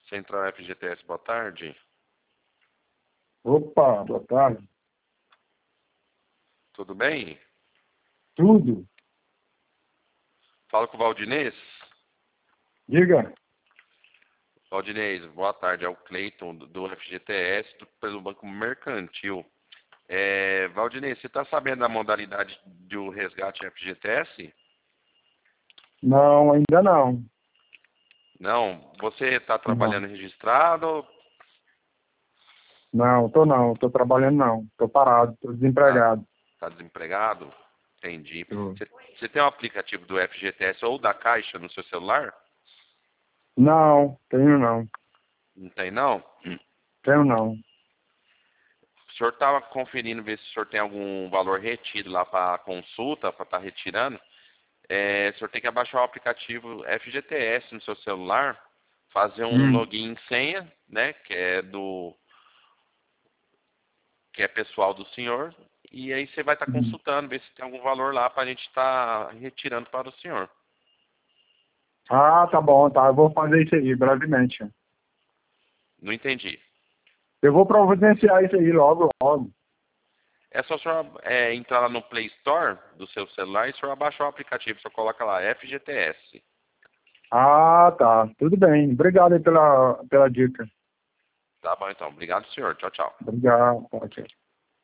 Central FGTS, boa tarde. Opa, boa tarde. Tudo bem? Tudo? Falo com o Valdinez. Diga. Valdinez, boa tarde. É o Cleiton do FGTS pelo Banco Mercantil. Valdinez, você está sabendo da modalidade do resgate FGTS? Não, ainda não. Não? Você está Não. trabalhando registrado? Não, tô não. Tô trabalhando não. Tô parado, tô desempregado. Tá desempregado? Entendi. Tô. Você tem um aplicativo do FGTS ou da Caixa no seu celular? Não, tenho não. Não tem, não? Tenho não. O senhor estava conferindo ver se o senhor tem algum valor retido lá para consulta, para estar retirando. O senhor tem que abaixar o aplicativo FGTS no seu celular, fazer um login e senha, né, que é pessoal do senhor, e aí você vai estar consultando, ver se tem algum valor lá para a gente estar retirando para o senhor. Ah, tá bom, tá. Eu vou fazer isso aí brevemente. Não entendi. Eu vou providenciar isso aí logo, logo. É só o senhor entrar lá no Play Store do seu celular e o senhor abaixar o aplicativo, o senhor coloca lá FGTS. Ah, tá. Tudo bem. Obrigado aí pela dica. Tá bom então. Obrigado, senhor. Tchau, tchau. Obrigado. Ok.